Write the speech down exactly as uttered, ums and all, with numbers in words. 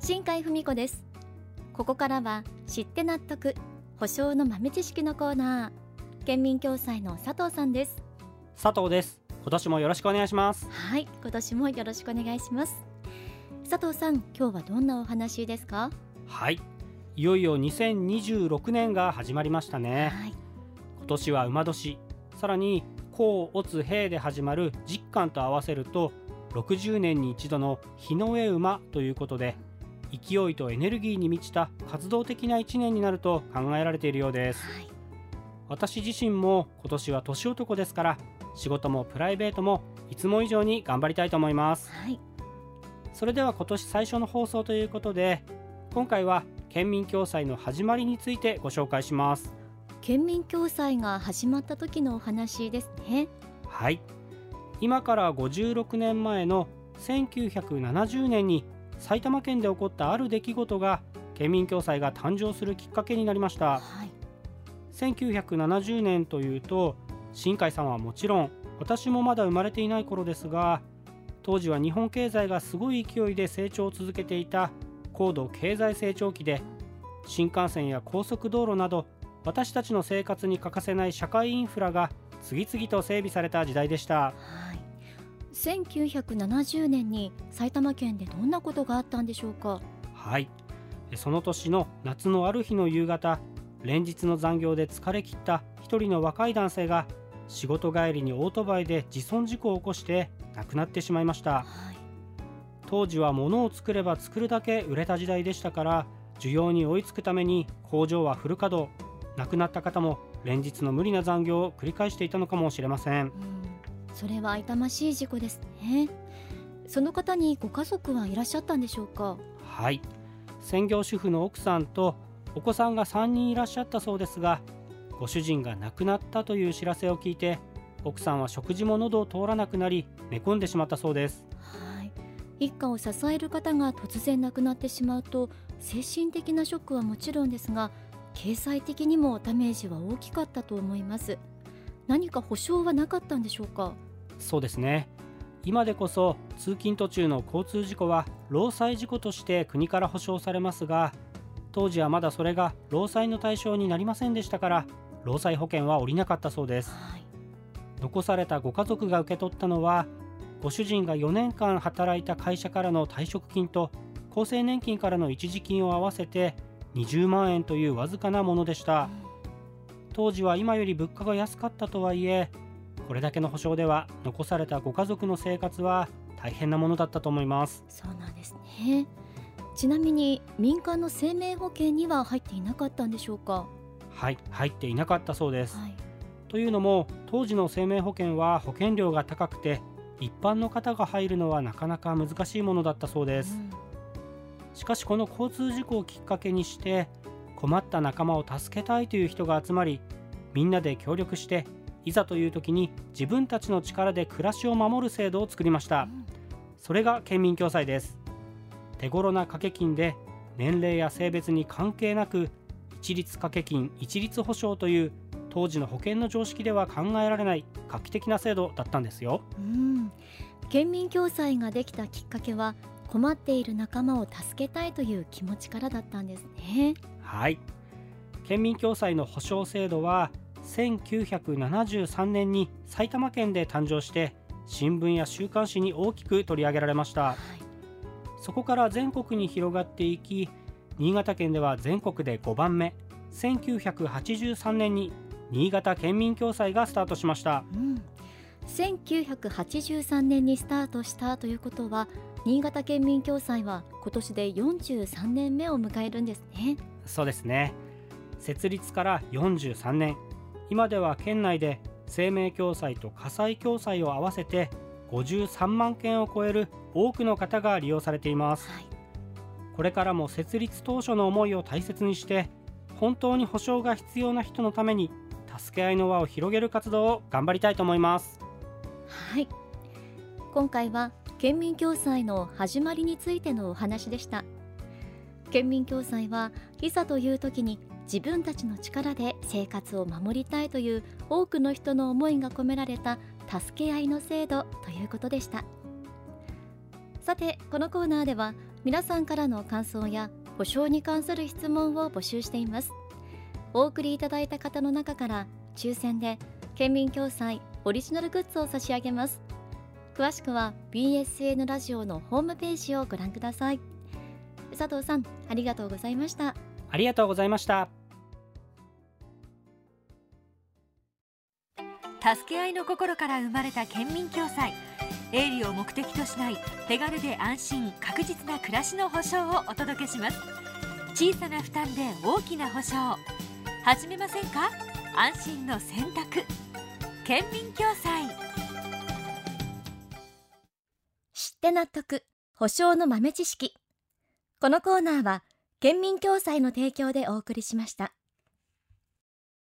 新海文子です。ここからは知って納得保証の豆知識のコーナー。県民共済の佐藤さんです。 佐藤です。今年もよろしくお願いします。 はい、今年もよろしくお願いします。佐藤さん、今日はどんなお話ですか？ はい、いよいよにせんにじゅうろくねんが始まりましたね。 はい、 今年は馬年、さらに甲乙丙で始まる実感と合わせるとろくじゅうねんに一度の日の絵馬ということで、勢いとエネルギーに満ちた活動的ないちねんになると考えられているようです。 はい、 私自身も今年は年男ですから、仕事もプライベートもいつも以上に頑張りたいと思います。 はい、 それでは今年最初の放送ということで、今回は県民共済の始まりについてご紹介します。 県民共済が始まった時のお話ですね。 はい、今からごじゅうろくねんまえのせんきゅうひゃくななじゅうねんに埼玉県で起こったある出来事が県民共済が誕生するきっかけになりました。 はい、 せんきゅうひゃくななじゅうねんというと、新海さんはもちろん私もまだ生まれていない頃ですが、当時は日本経済がすごい勢いで成長を続けていた高度経済成長期で、新幹線や高速道路など私たちの生活に欠かせない社会インフラが次々と整備された時代でした。 はい、せんきゅうひゃくななじゅうねんに埼玉県でどんなことがあったんでしょうか？ はい、その年の夏のある日の夕方、連日の残業で疲れ切った一人の若い男性が仕事帰りにオートバイで自損事故を起こして亡くなってしまいました。 はい、 当時は物を作れば作るだけ売れた時代でしたから、需要に追いつくために工場はフル稼働、亡くなった方も連日の無理な残業を繰り返していたのかもしれません。 うん、それは痛ましい事故ですね。その方にご家族はいらっしゃったんでしょうか？ はい、専業主婦の奥さんとお子さんがさんにんいらっしゃったそうですが、ご主人が亡くなったという知らせを聞いて、奥さんは食事も喉を通らなくなり寝込んでしまったそうです。 はい、一家を支える方が突然亡くなってしまうと、精神的なショックはもちろんですが、経済的にもダメージは大きかったと思います。何か保証はなかったんでしょうか？ そうですね、今でこそ通勤途中の交通事故は労災事故として国から保証されますが、当時はまだそれが労災の対象になりませんでしたから、労災保険は下りなかったそうです。 はい、 残されたご家族が受け取ったのは、ご主人がよねんかん働いた会社からの退職金と厚生年金からの一時金を合わせてにじゅうまんえんというわずかなものでした。当時は今より物価が安かったとはいえ、これだけの保証では残されたご家族の生活は大変なものだったと思います。 そうなんですね。ちなみに民間の生命保険には入っていなかったんでしょうか？ はい、入っていなかったそうです。 はい、 というのも、当時の生命保険は保険料が高くて、一般の方が入るのはなかなか難しいものだったそうです。 うん、 しかしこの交通事故をきっかけにして、困った仲間を助けたいという人が集まり、みんなで協力して、いざという時に自分たちの力で暮らしを守る制度を作りました。 うん、 それが県民共済です。手頃な掛け金で年齢や性別に関係なく、一律掛け金一律保証という当時の保険の常識では考えられない画期的な制度だったんですよ。 うん、県民共済ができたきっかけは、困っている仲間を助けたいという気持ちからだったんですね。 はい、県民共済の保証制度はせんきゅうひゃくななじゅうさんねんに埼玉県で誕生して、新聞や週刊誌に大きく取り上げられました。 はい、 そこから全国に広がっていき、新潟県では全国でごばんめ、せんきゅうひゃくはちじゅうさんねんに新潟県民共済がスタートしました。 うん、せんきゅうひゃくはちじゅうさんねんにスタートしたということは、新潟県民共済は今年でよんじゅうさんねんめを迎えるんですね。 そうですね、設立からよんじゅうさんねん、今では県内で生命共済と火災共済を合わせてごじゅうさんまんけんを超える多くの方が利用されています。 はい、 これからも設立当初の思いを大切にして、本当に保障が必要な人のために助け合いの輪を広げる活動を頑張りたいと思います。 はい、今回は県民共済の始まりについてのお話でした。県民共済はいざという時に自分たちの力で生活を守りたいという多くの人の思いが込められた助け合いの制度ということでした。さて、このコーナーでは皆さんからの感想や保証に関する質問を募集しています。お送りいただいた方の中から抽選で県民共済オリジナルグッズを差し上げます。詳しくは ビーエスエヌ ラジオのホームページをご覧ください。佐藤さん、ありがとうございました。 ありがとうございました。 助け合いの心から生まれた県民共済、営利を目的としない手軽で安心確実な暮らしの保障をお届けします。小さな負担で大きな保障、始めませんか？安心の選択、県民共済。 知って納得、保証の豆知識。このコーナーは県民共済の提供でお送りしました。